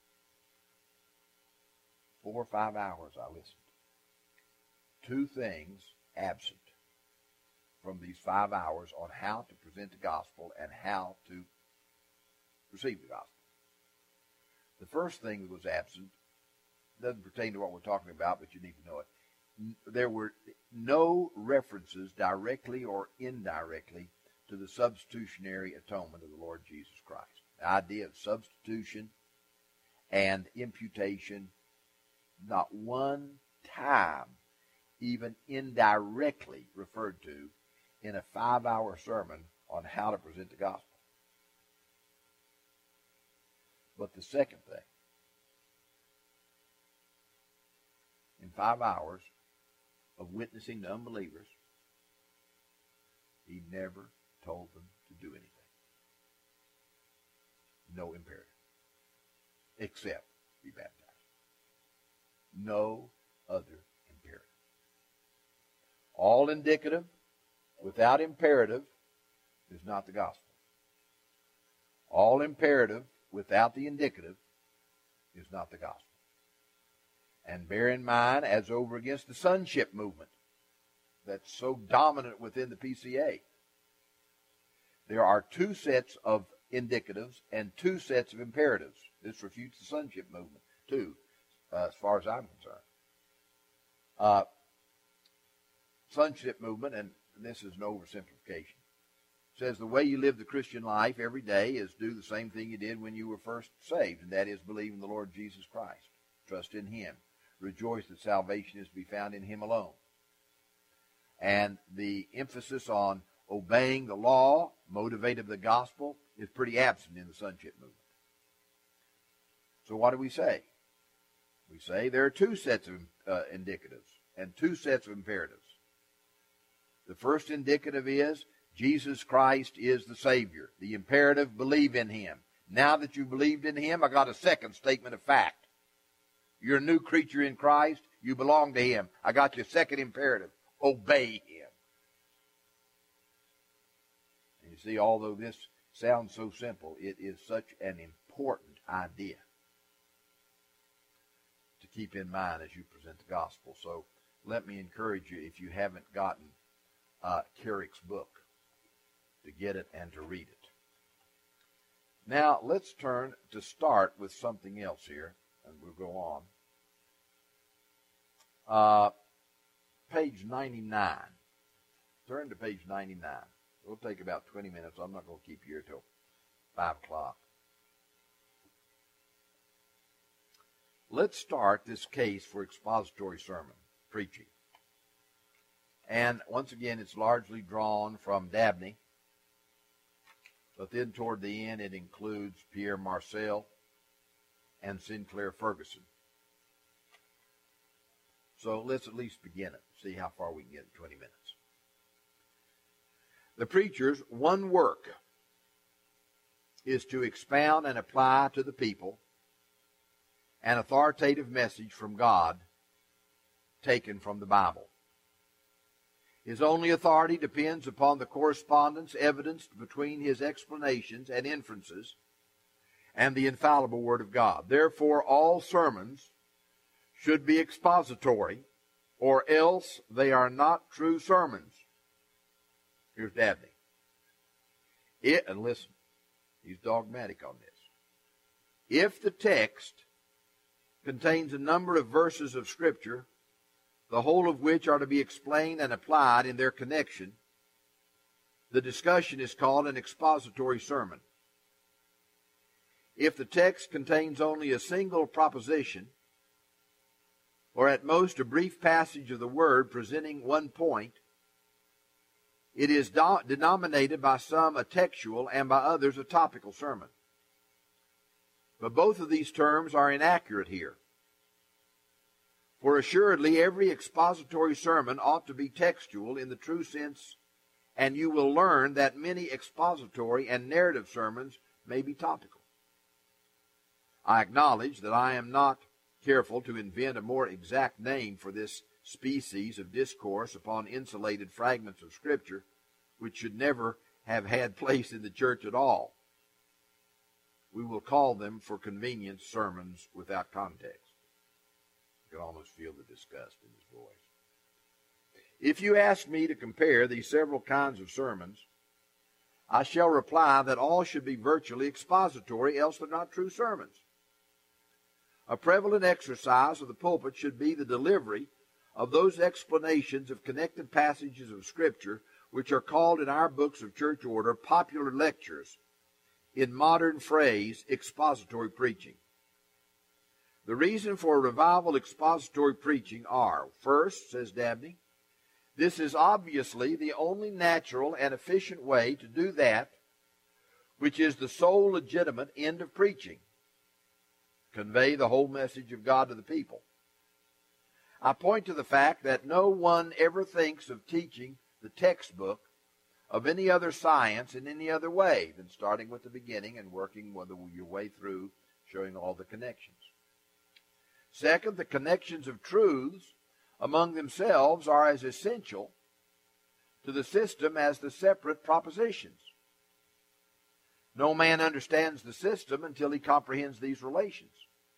Four or five hours I listened. Two things absent from these five hours on how to present the gospel and how to receive the gospel. The first thing that was absent doesn't pertain to what we're talking about, but you need to know it. There were no references directly or indirectly to the substitutionary atonement of the Lord Jesus Christ. The idea of substitution and imputation, not one time even indirectly referred to in a five-hour sermon on how to present the gospel. But the second thing, in five hours of witnessing to unbelievers, he never told them to do anything. No imperative. Except be baptized. No other imperative. All indicative without imperative is not the gospel. All imperative without the indicative is not the gospel. And bear in mind, as over against the sonship movement that's so dominant within the P C A, there are two sets of indicatives and two sets of imperatives. This refutes the sonship movement, too, uh, as far as I'm concerned. Uh, sonship movement, and this is an oversimplification, says the way you live the Christian life every day is do the same thing you did when you were first saved, and that is believe in the Lord Jesus Christ. Trust in him. Rejoice that salvation is to be found in him alone. And the emphasis on obeying the law, motivated by the gospel, is pretty absent in the sonship movement. So what do we say? We say there are two sets of uh, indicatives and two sets of imperatives. The first indicative is Jesus Christ is the Savior. The imperative, believe in him. Now that you believed in him, I got a second statement of fact. You're a new creature in Christ. You belong to him. I got your second imperative. Obey him. And you see, although this sounds so simple, it is such an important idea to keep in mind as you present the gospel. So let me encourage you, if you haven't gotten uh, Carrick's book, to get it and to read it. Now, let's turn to start with something else here, and we'll go on. Uh, page ninety-nine. Turn to page ninety-nine. It'll take about twenty minutes. I'm not going to keep you here till five o'clock. Let's start this case for expository sermon preaching. And once again, it's largely drawn from Dabney, But then toward the end, it includes Pierre Marcel and Sinclair Ferguson. So let's at least begin it, see how far we can get in twenty minutes. The preacher's one work is to expound and apply to the people an authoritative message from God taken from the Bible. His only authority depends upon the correspondence evidenced between his explanations and inferences and the infallible Word of God. Therefore, all sermons should be expository, or else they are not true sermons. Here's Dabney. It, and listen, he's dogmatic on this. If the text contains a number of verses of Scripture, the whole of which are to be explained and applied in their connection, the discussion is called an expository sermon. If the text contains only a single proposition, or at most a brief passage of the Word presenting one point, it is do- denominated by some a textual and by others a topical sermon. But both of these terms are inaccurate here. For assuredly every expository sermon ought to be textual in the true sense, and you will learn that many expository and narrative sermons may be topical. I acknowledge that I am not careful to invent a more exact name for this species of discourse upon insulated fragments of Scripture, which should never have had place in the church at all. We will call them, for convenience, sermons without context. You can almost feel the disgust in his voice. If you ask me to compare these several kinds of sermons, I shall reply that all should be virtually expository, else they're not true sermons. A prevalent exercise of the pulpit should be the delivery of those explanations of connected passages of Scripture which are called in our books of church order popular lectures, in modern phrase, expository preaching. The reason for revival expository preaching are, first, says Dabney, this is obviously the only natural and efficient way to do that which is the sole legitimate end of preaching: convey the whole message of God to the people. I point to the fact that no one ever thinks of teaching the textbook of any other science in any other way than starting with the beginning and working your way through, showing all the connections. Second, the connections of truths among themselves are as essential to the system as the separate propositions. No man understands the system until he comprehends these relations.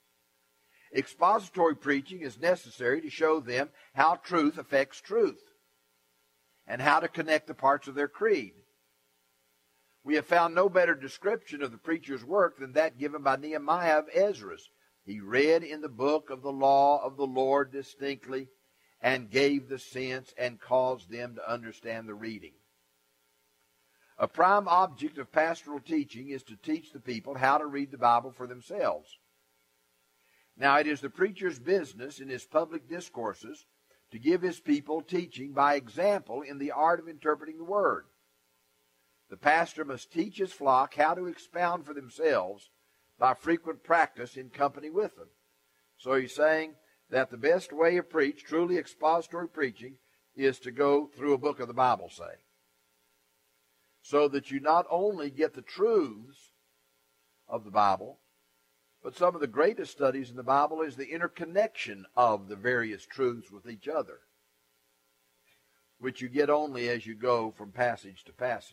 Expository preaching is necessary to show them how truth affects truth and how to connect the parts of their creed. We have found no better description of the preacher's work than that given by Nehemiah of Ezra's. He read in the book of the law of the Lord distinctly and gave the sense and caused them to understand the reading. A prime object of pastoral teaching is to teach the people how to read the Bible for themselves. Now, it is the preacher's business in his public discourses to give his people teaching by example in the art of interpreting the Word. The pastor must teach his flock how to expound for themselves by frequent practice in company with them. So he's saying that the best way to preach, truly expository preaching, is to go through a book of the Bible, say, so that you not only get the truths of the Bible, but some of the greatest studies in the Bible is the interconnection of the various truths with each other, which you get only as you go from passage to passage.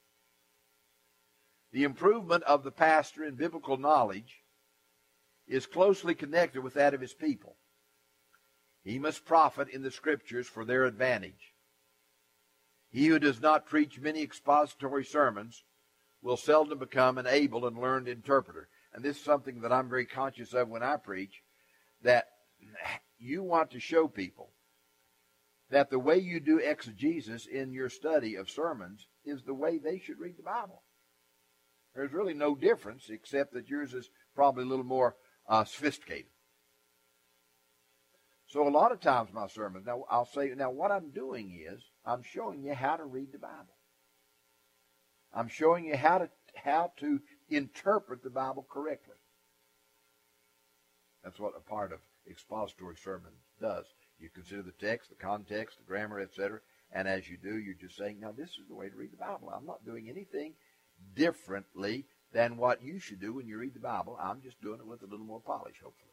The improvement of the pastor in biblical knowledge is closely connected with that of his people. He must profit in the Scriptures for their advantage. He who does not preach many expository sermons will seldom become an able and learned interpreter. And this is something that I'm very conscious of when I preach, that you want to show people that the way you do exegesis in your study of sermons is the way they should read the Bible. There's really no difference, except that yours is probably a little more uh, sophisticated. So a lot of times my sermons, now I'll say, now what I'm doing is, I'm showing you how to read the Bible. I'm showing you how to how to interpret the Bible correctly. That's what a part of expository sermon does. You consider the text, the context, the grammar, et cetera. And as you do, you're just saying, now this is the way to read the Bible. I'm not doing anything differently than what you should do when you read the Bible. I'm just doing it with a little more polish, hopefully.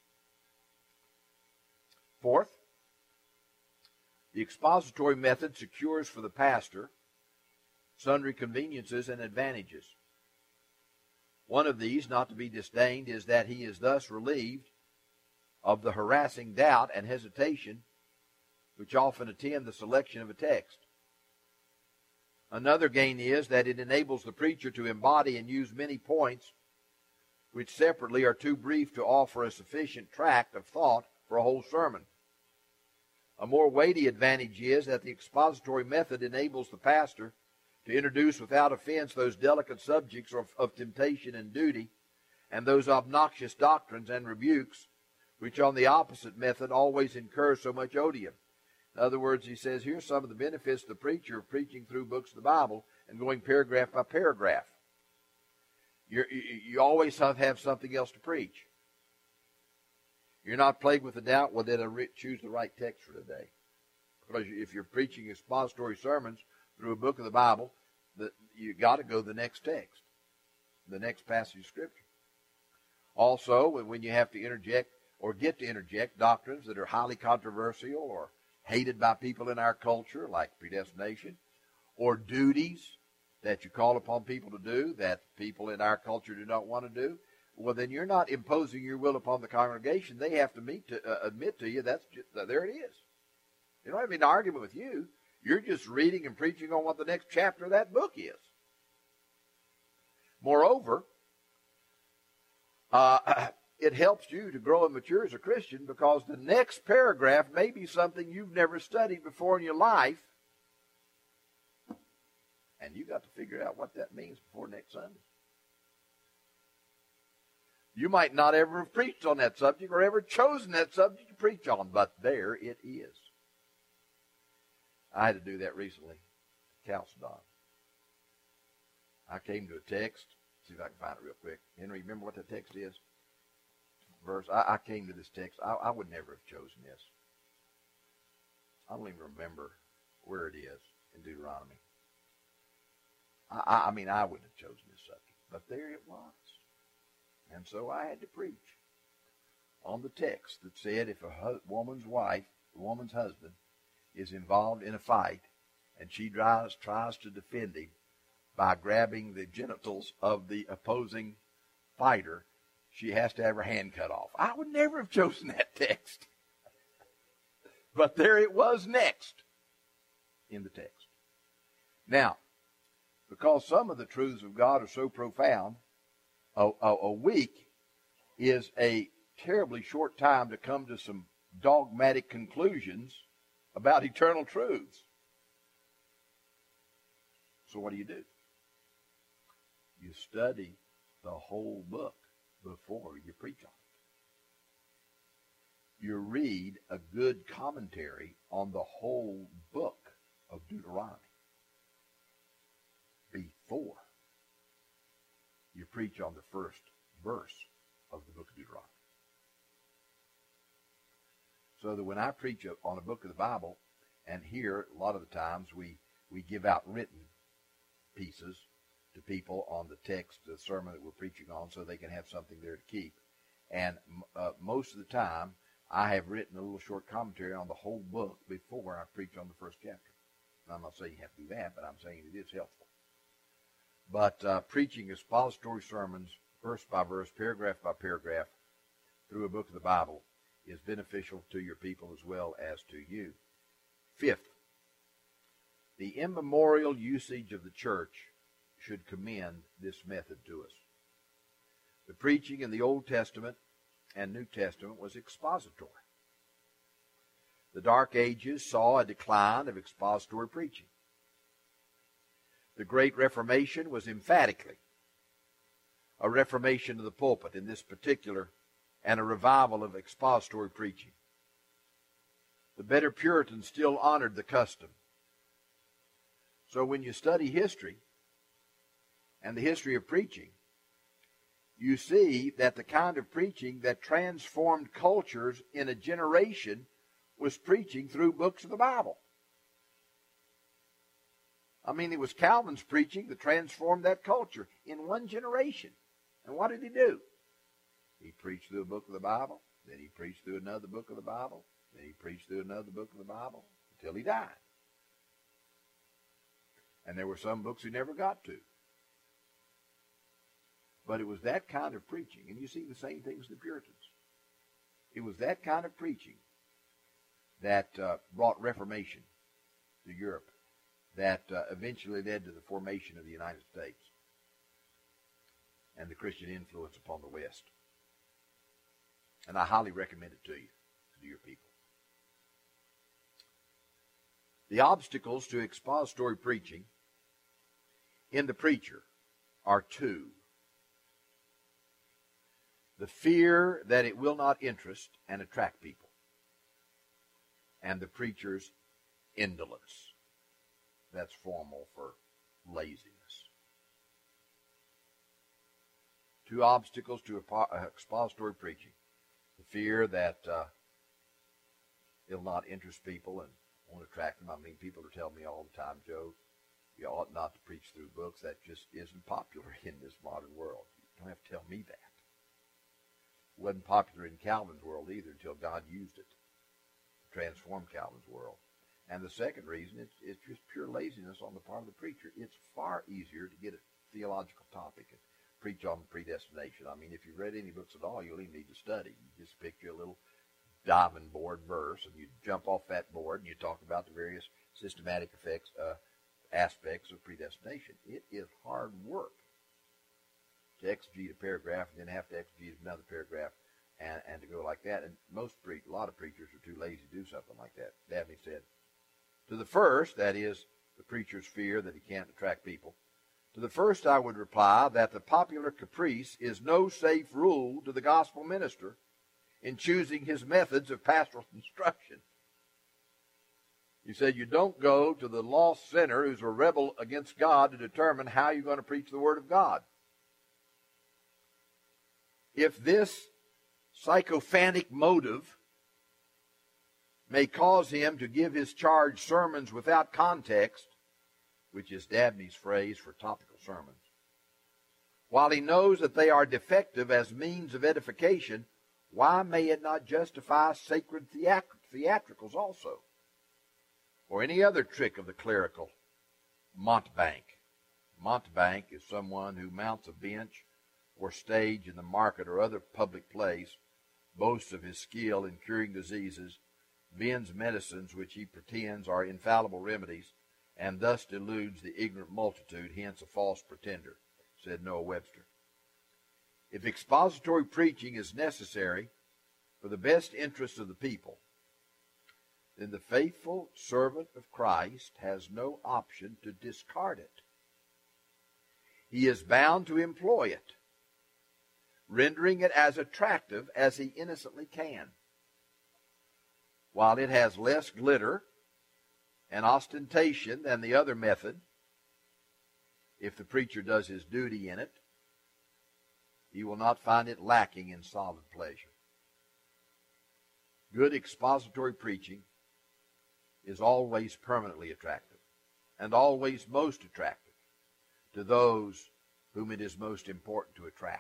Fourth, the expository method secures for the pastor sundry conveniences and advantages. One of these, not to be disdained, is that he is thus relieved of the harassing doubt and hesitation which often attend the selection of a text. Another gain is that it enables the preacher to embody and use many points which separately are too brief to offer a sufficient tract of thought for a whole sermon. A more weighty advantage is that the expository method enables the pastor to introduce without offense those delicate subjects of, of temptation and duty and those obnoxious doctrines and rebukes which on the opposite method always incur so much odium. In other words, he says, here's some of the benefits of the preacher of preaching through books of the Bible and going paragraph by paragraph. You're, you you always have, have something else to preach. You're not plagued with the doubt, well, did I re- choose the right text for today? Because if you're preaching expository sermons through a book of the Bible, that you got to go to the next text, the next passage of Scripture. Also, when you have to interject or get to interject doctrines that are highly controversial or hated by people in our culture, like predestination, or duties that you call upon people to do that people in our culture do not want to do, well, then you're not imposing your will upon the congregation. They have to meet to, uh, admit to you that's just, uh, there it is. They don't have any argument with you. You're just reading and preaching on what the next chapter of that book is. Moreover, uh, it helps you to grow and mature as a Christian because the next paragraph may be something you've never studied before in your life, and you got to figure out what that means before next Sunday. You might not ever have preached on that subject or ever chosen that subject to preach on, but there it is. I had to do that recently, Chalcedon. I came to a text. See if I can find it real quick. Henry, remember what that text is? Verse. I, I came to this text. I, I would never have chosen this. I don't even remember where it is in Deuteronomy. I, I, I mean, I wouldn't have chosen this subject, but there it was. And so I had to preach on the text that said if a hu- woman's wife, a woman's husband, is involved in a fight and she tries, tries to defend him by grabbing the genitals of the opposing fighter, she has to have her hand cut off. I would never have chosen that text. But there it was next in the text. Now, because some of the truths of God are so profound, a, a, a week is a terribly short time to come to some dogmatic conclusions about eternal truths. So what do you do? You study the whole book before you preach on it. You read a good commentary on the whole book of Deuteronomy before you preach on the first verse of the book of Deuteronomy. So that when I preach on a book of the Bible, and here a lot of the times we, we give out written pieces to people on the text, the sermon that we're preaching on, so they can have something there to keep. And uh, most of the time, I have written a little short commentary on the whole book before I preach on the first chapter. And I'm not saying you have to do that, but I'm saying it is helpful. But uh, preaching expository sermons, verse by verse, paragraph by paragraph, through a book of the Bible is beneficial to your people as well as to you. Fifth, the immemorial usage of the church should commend this method to us. The preaching in the Old Testament and New Testament was expository. The Dark Ages saw a decline of expository preaching. The Great Reformation was emphatically a reformation of the pulpit in this particular, and a revival of expository preaching. The better Puritans still honored the custom. So when you study history and the history of preaching, you see that the kind of preaching that transformed cultures in a generation was preaching through books of the Bible. I mean, it was Calvin's preaching that transformed that culture in one generation. And what did he do? He preached through a book of the Bible, then he preached through another book of the Bible, then he preached through another book of the Bible until he died. And there were some books he never got to. But it was that kind of preaching, and you see the same things in the Puritans. It was that kind of preaching that uh, brought Reformation to Europe, that uh, eventually led to the formation of the United States and the Christian influence upon the West. And I highly recommend it to you, to your people. The obstacles to expository preaching in the preacher are two. The fear that it will not interest and attract people, and the preacher's indolence. That's formal for laziness. Two obstacles to expository preaching. The fear that uh, it'll not interest people and won't attract them. I mean, people are telling me all the time, Joe, you ought not to preach through books. That just isn't popular in this modern world. You don't have to tell me that. It wasn't popular in Calvin's world either until God used it to transform Calvin's world. And the second reason, it's, it's just pure laziness on the part of the preacher. It's far easier to get a theological topic and preach on predestination. I mean, if you've read any books at all, you'll even need to study. You just picture a little diving board verse, and you jump off that board, and you talk about the various systematic effects, uh, aspects of predestination. It is hard work to exegete a paragraph and then have to exegete another paragraph and, and to go like that. And most pre- a lot of preachers are too lazy to do something like that. Dabney said, to the first, that is, the preacher's fear that he can't attract people, to the first I would reply that the popular caprice is no safe rule to the gospel minister in choosing his methods of pastoral instruction. You said you don't go to the lost sinner who's a rebel against God to determine how you're going to preach the Word of God. If this sycophantic motive may cause him to give his charge sermons without context, which is Dabney's phrase for topical sermons, while he knows that they are defective as means of edification, why may it not justify sacred theatricals also? Or any other trick of the clerical mountebank. Mountebank is someone who mounts a bench or stage in the market or other public place, boasts of his skill in curing diseases, vends medicines which he pretends are infallible remedies, and thus deludes the ignorant multitude, hence a false pretender, said Noah Webster. If expository preaching is necessary for the best interest of the people, then the faithful servant of Christ has no option to discard it. He is bound to employ it, rendering it as attractive as he innocently can. While it has less glitter and ostentation than the other method, if the preacher does his duty in it, he will not find it lacking in solid pleasure. Good expository preaching is always permanently attractive and always most attractive to those whom it is most important to attract.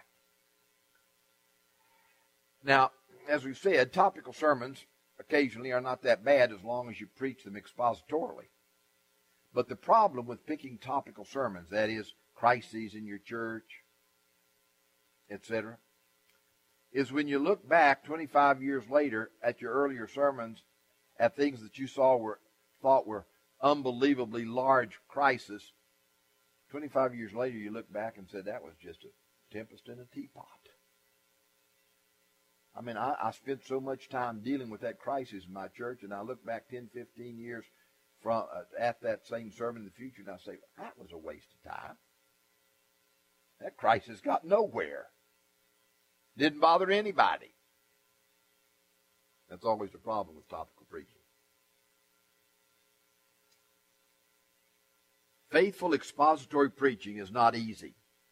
Now, as we've said, topical sermons occasionally are not that bad as long as you preach them expositorily. But the problem with picking topical sermons, that is, crises in your church, et cetera, is when you look back twenty-five years later at your earlier sermons, at things that you saw were thought were unbelievably large crises, twenty-five years later you look back and said that was just a tempest in a teapot. I mean, I, I spent so much time dealing with that crisis in my church, and I look back ten, fifteen years from uh, at that same sermon in the future, and I say, that was a waste of time. That crisis got nowhere. Didn't bother anybody. That's always the problem with topical preaching. Faithful expository preaching is not easy.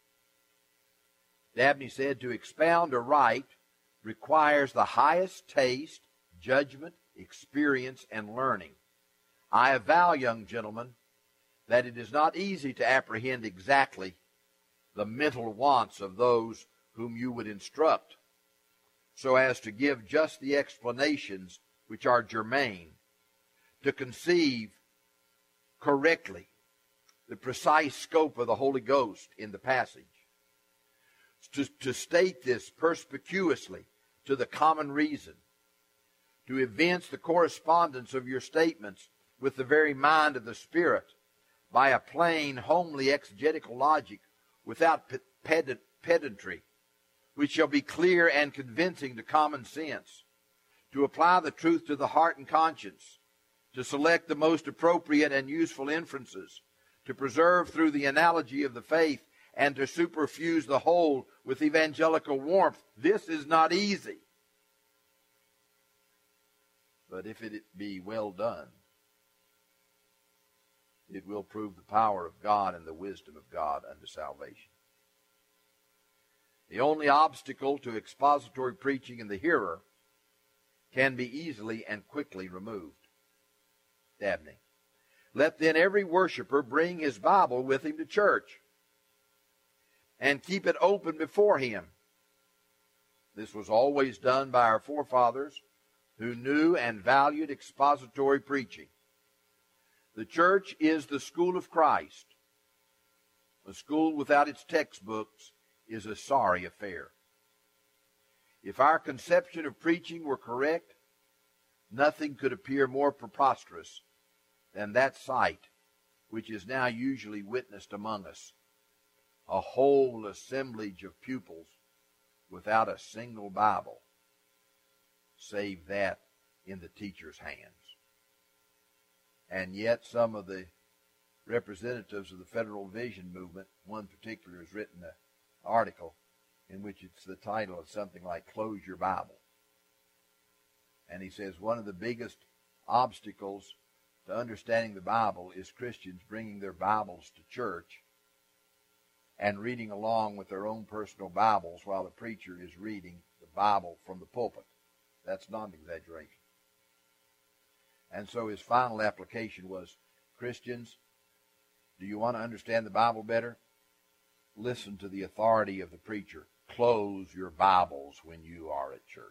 Dabney said, to expound or write requires the highest taste, judgment, experience, and learning. I avow, young gentlemen, that it is not easy to apprehend exactly the mental wants of those whom you would instruct, so as to give just the explanations which are germane, to conceive correctly the precise scope of the Holy Ghost in the passage, to, to state this perspicuously to the common reason, to evince the correspondence of your statements with the very mind of the Spirit by a plain, homely exegetical logic without pedant, pedantry, which shall be clear and convincing to common sense, to apply the truth to the heart and conscience, to select the most appropriate and useful inferences, to preserve through the analogy of the faith, and to superfuse the whole with evangelical warmth. This is not easy. But if it be well done, it will prove the power of God and the wisdom of God unto salvation. The only obstacle to expository preaching in the hearer can be easily and quickly removed. Dabney. Let then every worshiper bring his Bible with him to church and keep it open before him. This was always done by our forefathers who knew and valued expository preaching. The church is the school of Christ. A school without its textbooks is a sorry affair. If our conception of preaching were correct, nothing could appear more preposterous than that sight which is now usually witnessed among us, a whole assemblage of pupils without a single Bible, save that in the teacher's hands. And yet some of the representatives of the Federal Vision Movement, one particular has written an article in which it's the title of something like Close Your Bible. And he says one of the biggest obstacles to understanding the Bible is Christians bringing their Bibles to church and reading along with their own personal Bibles while the preacher is reading the Bible from the pulpit. That's not an exaggeration. And so his final application was, Christians, do you want to understand the Bible better? Listen to the authority of the preacher. Close your Bibles when you are at church.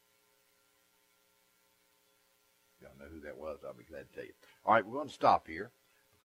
Y'all know who that was, I'll be glad to tell you. All right, we're going to stop here.